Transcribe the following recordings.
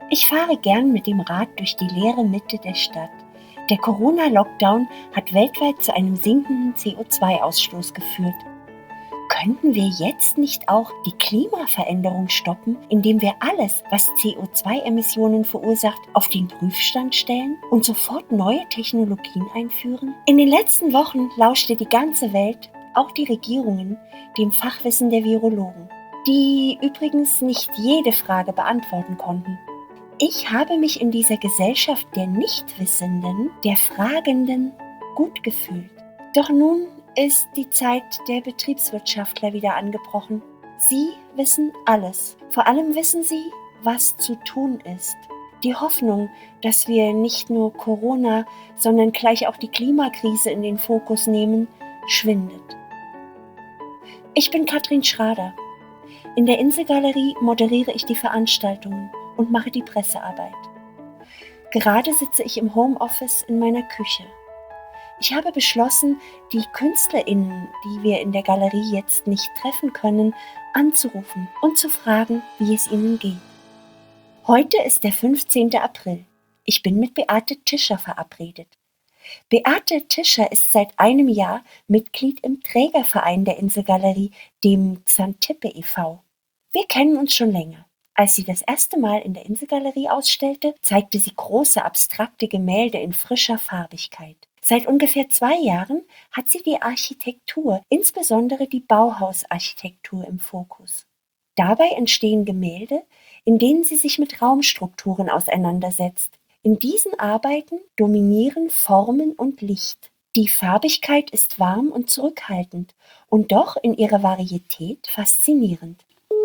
Ich fahre gern mit dem Rad durch die leere Mitte der Stadt. Der Corona-Lockdown hat weltweit zu einem sinkenden CO2-Ausstoß geführt. Könnten wir jetzt nicht auch die Klimaveränderung stoppen, indem wir alles, was CO2-Emissionen verursacht, auf den Prüfstand stellen und sofort neue Technologien einführen? In den letzten Wochen lauschte die ganze Welt, auch die Regierungen, dem Fachwissen der Virologen, die übrigens nicht jede Frage beantworten konnten. Ich habe mich in dieser Gesellschaft der Nichtwissenden, der Fragenden gut gefühlt. Doch nun ist die Zeit der Betriebswirtschaftler wieder angebrochen. Sie wissen alles. Vor allem wissen sie, was zu tun ist. Die Hoffnung, dass wir nicht nur Corona, sondern gleich auch die Klimakrise in den Fokus nehmen, schwindet. Ich bin Katrin Schrader. In der Inselgalerie moderiere ich die Veranstaltungen und mache die Pressearbeit. Gerade sitze ich im Homeoffice in meiner Küche. Ich habe beschlossen, die KünstlerInnen, die wir in der Galerie jetzt nicht treffen können, anzurufen und zu fragen, wie es ihnen geht. Heute ist der 15. April. Ich bin mit Beate Tischer verabredet. Beate Tischer ist seit einem Jahr Mitglied im Trägerverein der Inselgalerie, dem Xantippe e.V. Wir kennen uns schon länger. Als sie das erste Mal in der Inselgalerie ausstellte, zeigte sie große abstrakte Gemälde in frischer Farbigkeit. Seit ungefähr 2 Jahren hat sie die Architektur, insbesondere die Bauhausarchitektur, im Fokus. Dabei entstehen Gemälde, in denen sie sich mit Raumstrukturen auseinandersetzt. In diesen Arbeiten dominieren Formen und Licht. Die Farbigkeit ist warm und zurückhaltend und doch in ihrer Varietät faszinierend.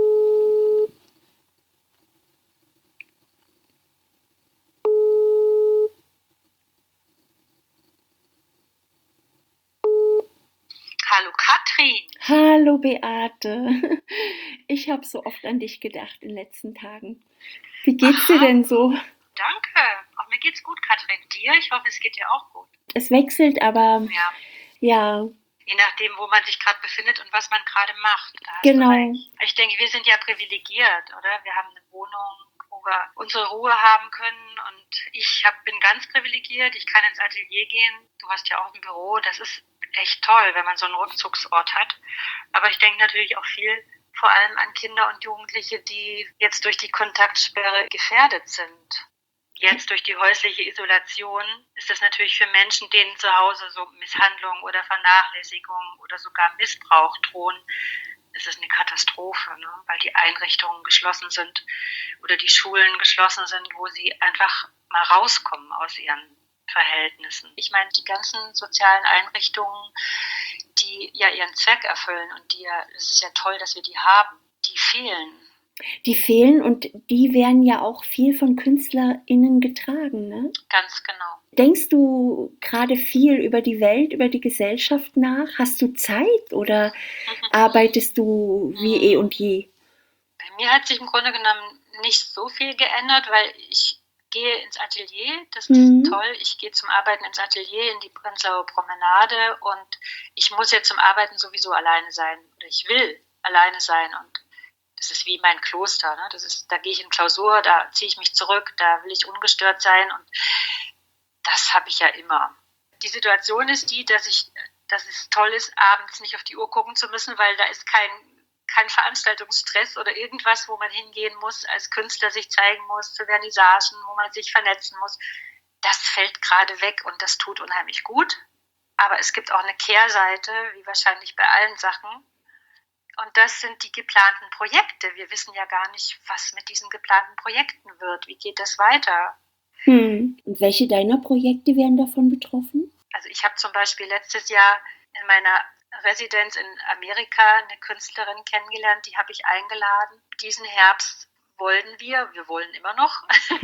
Hallo Katrin. Hallo Beate, ich habe so oft an dich gedacht in den letzten Tagen. Wie geht's dir denn so? Danke. Auch mir geht's gut, Katrin. Dir? Ich hoffe, es geht dir auch gut. Es wechselt, aber ja. Je nachdem, wo man sich gerade befindet und was man gerade macht. Da hast Genau. du recht. Ich denke, wir sind ja privilegiert, oder? Wir haben eine Wohnung, wo wir unsere Ruhe haben können, und ich bin ganz privilegiert. Ich kann ins Atelier gehen. Du hast ja auch ein Büro. Das ist echt toll, wenn man so einen Rückzugsort hat. Aber ich denke natürlich auch viel vor allem an Kinder und Jugendliche, die jetzt durch die Kontaktsperre gefährdet sind. Jetzt durch die häusliche Isolation ist das natürlich für Menschen, denen zu Hause so Misshandlung oder Vernachlässigung oder sogar Missbrauch drohen, ist es eine Katastrophe, ne? Weil die Einrichtungen geschlossen sind oder die Schulen geschlossen sind, wo sie einfach mal rauskommen aus ihren Verhältnissen. Ich meine, die ganzen sozialen Einrichtungen, die ja ihren Zweck erfüllen und es ist ja toll, dass wir die haben, die fehlen. Die fehlen, und die werden ja auch viel von KünstlerInnen getragen, ne? Ganz genau. Denkst du gerade viel über die Welt, über die Gesellschaft nach? Hast du Zeit oder arbeitest du wie eh und je? Bei mir hat sich im Grunde genommen nicht so viel geändert, weil ich gehe ins Atelier, das ist toll. Ich gehe zum Arbeiten ins Atelier in die Prenzlauer Promenade, und ich muss ja zum Arbeiten sowieso alleine sein, oder ich will alleine sein, und das ist wie mein Kloster, ne? Da gehe ich in Klausur, da ziehe ich mich zurück, da will ich ungestört sein, und das habe ich ja immer. Die Situation ist die, dass es toll ist, abends nicht auf die Uhr gucken zu müssen, weil da ist kein Veranstaltungsstress oder irgendwas, wo man hingehen muss, als Künstler sich zeigen muss, zu Vernissagen, wo man sich vernetzen muss. Das fällt gerade weg, und das tut unheimlich gut. Aber es gibt auch eine Kehrseite, wie wahrscheinlich bei allen Sachen. Und das sind die geplanten Projekte. Wir wissen ja gar nicht, was mit diesen geplanten Projekten wird. Wie geht das weiter? Und welche deiner Projekte werden davon betroffen? Also ich habe zum Beispiel letztes Jahr in meiner Residenz in Amerika eine Künstlerin kennengelernt, die habe ich eingeladen. Diesen Herbst wollen wir wollen immer noch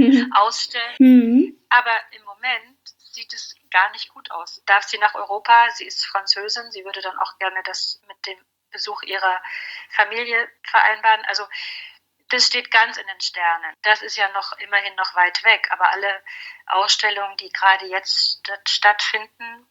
ausstellen. Aber im Moment sieht es gar nicht gut aus. Darf sie nach Europa? Sie ist Französin. Sie würde dann auch gerne das mit dem Besuch ihrer Familie vereinbaren. Also das steht ganz in den Sternen. Das ist ja immerhin noch weit weg. Aber alle Ausstellungen, die gerade jetzt stattfinden,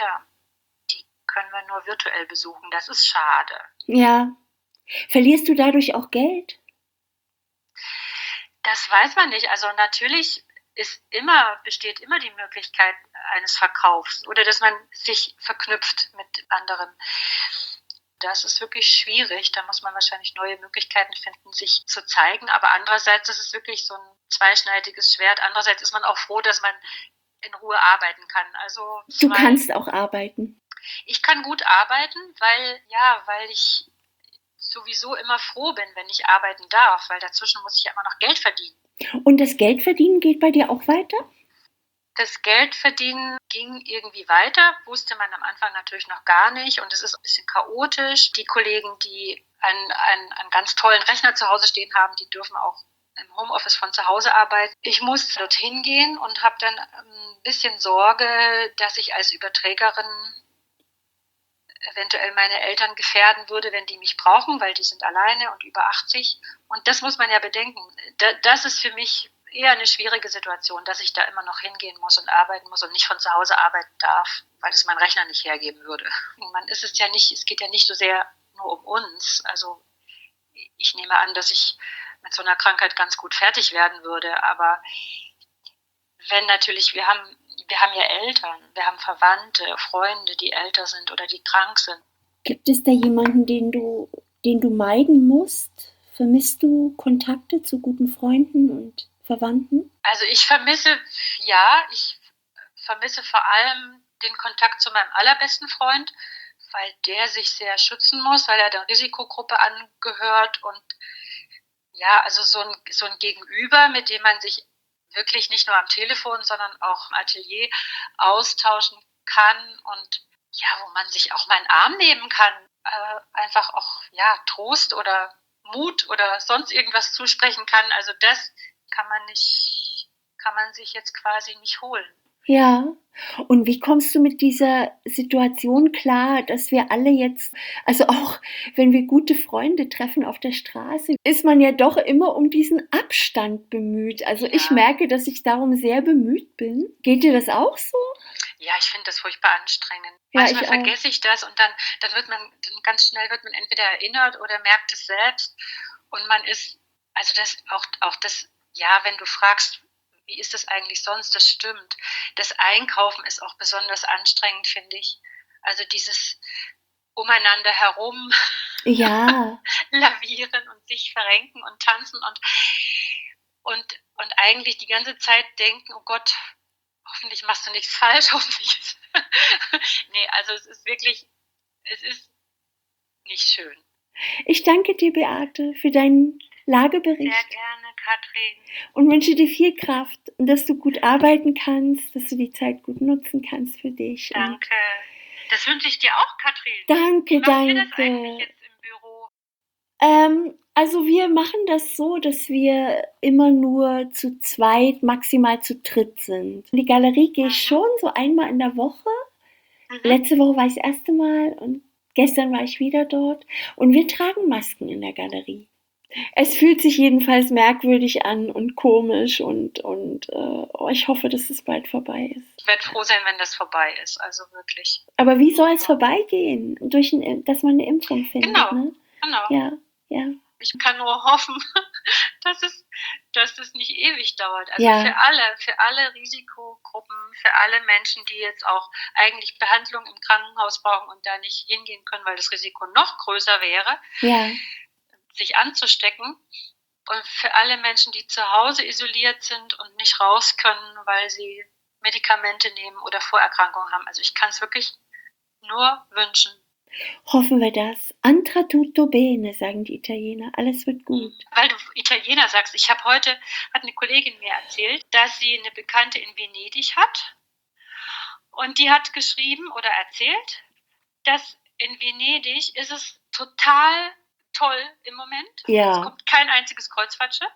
die können wir nur virtuell besuchen. Das ist schade. Ja. Verlierst du dadurch auch Geld? Das weiß man nicht. Also natürlich besteht immer die Möglichkeit eines Verkaufs oder dass man sich verknüpft mit anderen. Das ist wirklich schwierig. Da muss man wahrscheinlich neue Möglichkeiten finden, sich zu zeigen. Aber andererseits ist es wirklich so ein zweischneidiges Schwert. Andererseits ist man auch froh, dass man in Ruhe arbeiten kann. Also Du kannst auch arbeiten. ich kann gut arbeiten, weil ich sowieso immer froh bin, wenn ich arbeiten darf, weil dazwischen muss ich ja immer noch Geld verdienen. Und das Geldverdienen geht bei dir auch weiter? Das Geldverdienen ging irgendwie weiter, wusste man am Anfang natürlich noch gar nicht und es ist ein bisschen chaotisch. Die Kollegen, die einen ganz tollen Rechner zu Hause stehen haben, die dürfen auch im Homeoffice von zu Hause arbeiten. Ich musste dorthin gehen und habe dann ein bisschen Sorge, dass ich als Überträgerin eventuell meine Eltern gefährden würde, wenn die mich brauchen, weil die sind alleine und über 80. Und das muss man ja bedenken. Das ist für mich eher eine schwierige Situation, dass ich da immer noch hingehen muss und arbeiten muss und nicht von zu Hause arbeiten darf, weil es mein Rechner nicht hergeben würde. Es geht ja nicht so sehr nur um uns. Also ich nehme an, dass ich mit so einer Krankheit ganz gut fertig werden würde. Aber wenn natürlich, wir haben ja Eltern, wir haben Verwandte, Freunde, die älter sind oder die krank sind. Gibt es da jemanden, den du meiden musst? Vermisst du Kontakte zu guten Freunden und Verwandten? Also ich vermisse vor allem den Kontakt zu meinem allerbesten Freund, weil der sich sehr schützen muss, weil er der Risikogruppe angehört und ja, also so ein Gegenüber, mit dem man sich wirklich nicht nur am Telefon, sondern auch im Atelier austauschen kann und ja, wo man sich auch mal einen Arm nehmen kann, einfach auch ja Trost oder Mut oder sonst irgendwas zusprechen kann. Also das kann man sich jetzt quasi nicht holen. Ja. Und wie kommst du mit dieser Situation klar, dass wir alle jetzt, also auch wenn wir gute Freunde treffen auf der Straße, ist man ja doch immer um diesen Abstand bemüht. Also ich merke, dass ich darum sehr bemüht bin. Geht dir das auch so? Ja, ich finde das furchtbar anstrengend. Ja, manchmal vergesse ich das und dann ganz schnell wird man entweder erinnert oder merkt es selbst. Und man ist, also das, ja, wenn du fragst, wie ist das eigentlich sonst, das stimmt. Das Einkaufen ist auch besonders anstrengend, finde ich. Also dieses umeinander herum lavieren und sich verrenken und tanzen und eigentlich die ganze Zeit denken, oh Gott, hoffentlich machst du nichts falsch, hoffentlich. Nee, also es ist nicht schön. Ich danke dir, Beate, für deinen Lagebericht. Sehr gerne, Katrin. Und wünsche dir viel Kraft und dass du gut arbeiten kannst, dass du die Zeit gut nutzen kannst für dich. Danke. Das wünsche ich dir auch, Katrin. Danke, Wie macht ihr das eigentlich jetzt im Büro? Also wir machen das so, dass wir immer nur zu zweit, maximal zu dritt sind. In die Galerie gehe ich schon so einmal in der Woche. Letzte Woche war ich das erste Mal und gestern war ich wieder dort. Und wir tragen Masken in der Galerie. Es fühlt sich jedenfalls merkwürdig an und komisch und ich hoffe, dass es bald vorbei ist. Ich werde froh sein, wenn das vorbei ist, also wirklich. Aber wie soll es vorbeigehen? Dass man eine Impfung findet, genau, ne? Genau. Ja. Ich kann nur hoffen, dass es nicht ewig dauert. Also für alle Risikogruppen, für alle Menschen, die jetzt auch eigentlich Behandlung im Krankenhaus brauchen und da nicht hingehen können, weil das Risiko noch größer wäre, sich anzustecken. Und für alle Menschen, die zu Hause isoliert sind und nicht raus können, weil sie Medikamente nehmen oder Vorerkrankungen haben. Also ich kann es wirklich nur wünschen. Hoffen wir das. Andrà tutto bene, sagen die Italiener. Alles wird gut. Weil du Italiener sagst, hat eine Kollegin mir erzählt, dass sie eine Bekannte in Venedig hat. Und die hat geschrieben oder erzählt, dass in Venedig ist es total toll im Moment. Ja. Es kommt kein einziges Kreuzfahrtschiff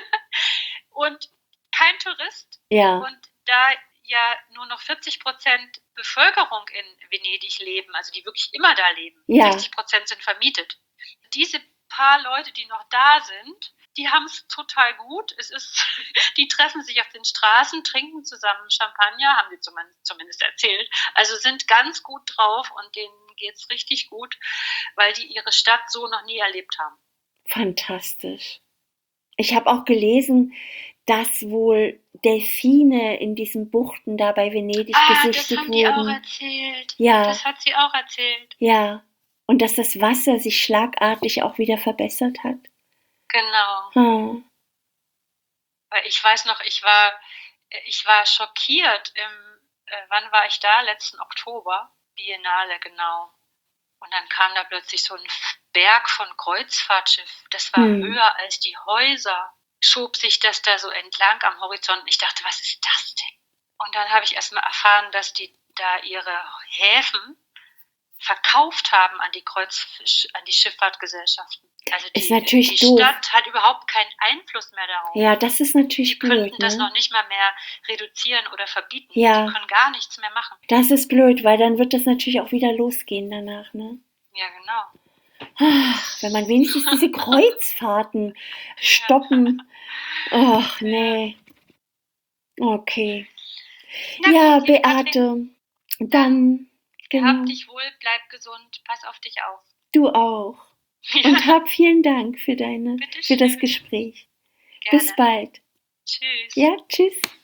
und kein Tourist. Ja. Und da ja nur noch 40% Bevölkerung in Venedig leben, also die wirklich immer da leben. Ja. 60% sind vermietet. Diese paar Leute, die noch da sind, die haben es total gut. Die treffen sich auf den Straßen, trinken zusammen Champagner, haben sie zumindest erzählt. Also sind ganz gut drauf und denen geht es richtig gut, weil die ihre Stadt so noch nie erlebt haben. Fantastisch. Ich habe auch gelesen, dass wohl Delfine in diesen Buchten da bei Venedig Das gesichtet haben die auch wurden. erzählt. Ja, Das hat sie auch erzählt. ja. Und dass das Wasser sich schlagartig auch wieder verbessert hat. Genau. Hm. Weil ich weiß noch, ich war schockiert wann war ich da? Letzten Oktober, Biennale, genau. Und dann kam da plötzlich so ein Berg von Kreuzfahrtschiff. Das war höher als die Häuser. Schob sich das da so entlang am Horizont. Ich dachte, was ist das denn? Und dann habe ich erst mal erfahren, dass die da ihre Häfen verkauft haben an die Schifffahrtgesellschaften. Also Ist natürlich doof. Stadt hat überhaupt keinen Einfluss mehr darauf. Ja, das ist natürlich blöd. Die könnten das noch nicht mal mehr reduzieren oder verbieten. Ja. Die können gar nichts mehr machen. Das ist blöd, weil dann wird das natürlich auch wieder losgehen danach, ne? Ja, genau. Ach, wenn man wenigstens diese Kreuzfahrten stoppen. Ach, nee. Okay. Ja, liebe Beate, Katrin, dann hab dich wohl, bleib gesund, pass auf dich auf. du auch. Und hab vielen Dank für das Gespräch. Gerne. Bis bald. Tschüss. Ja, tschüss.